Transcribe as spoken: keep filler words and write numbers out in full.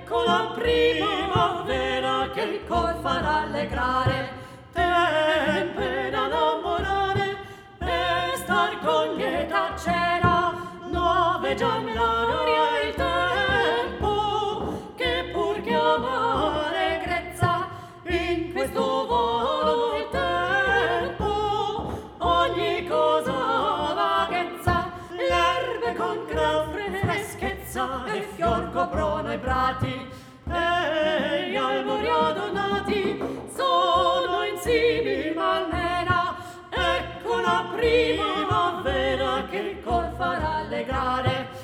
ecco la primavera che il cor farà allegrare, tempe da innamorare e star con lieta cera, nuove già nell'aria il tempo che pur chiama allegrezza in questo volo il tempo ogni cosa vaghezza, l'erbe con gran freschezza e fior coprono i prati e gli albori adornati sono in simil almena, ecco la primavera che il cor farà allegrare.